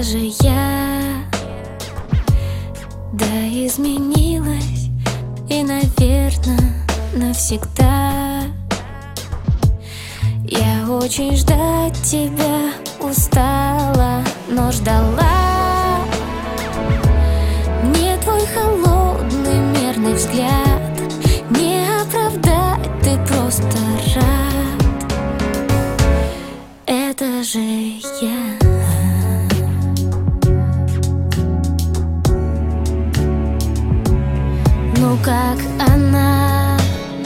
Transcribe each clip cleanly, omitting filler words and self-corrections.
же я, да, изменилась, и, наверное, навсегда. Я очень ждать тебя устала, но ждала. Мне твой холодный мерный взгляд не оправдать, ты просто рад. Это же я. Ну как она?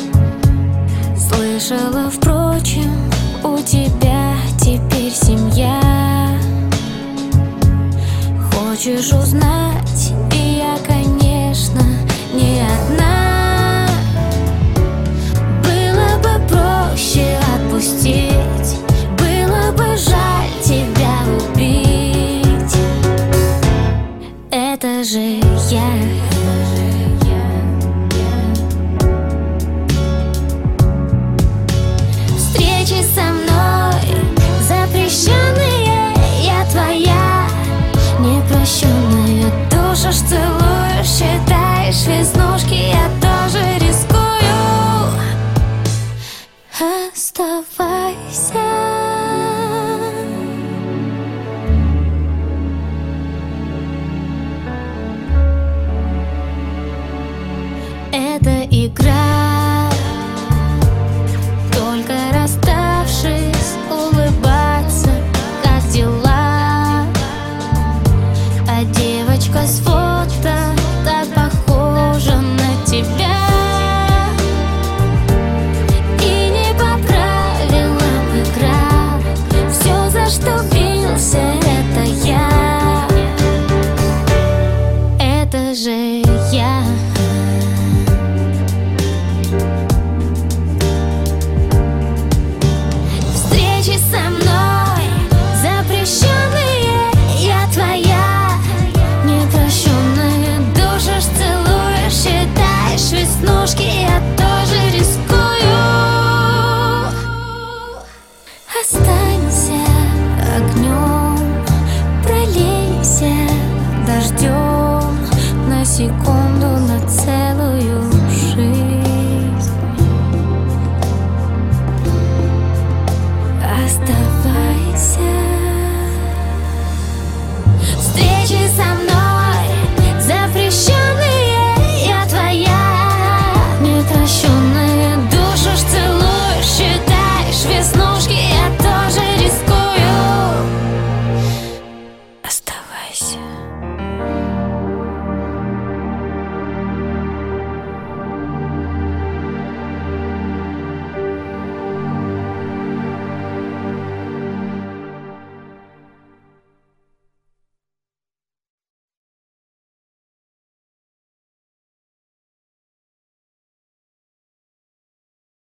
Слышала, впрочем, у тебя теперь семья. Хочешь узнать? И я, конечно, не одна. Было бы проще отпустить, было бы жаль тебя убить. Это же я. Встречи со мной запрещенные, я твоя непрощенная душа. Ж целуешь, считаешь веснушки, я тоже рискую. Оставайся. Это игра, только расставшись, улыбаться, как дела.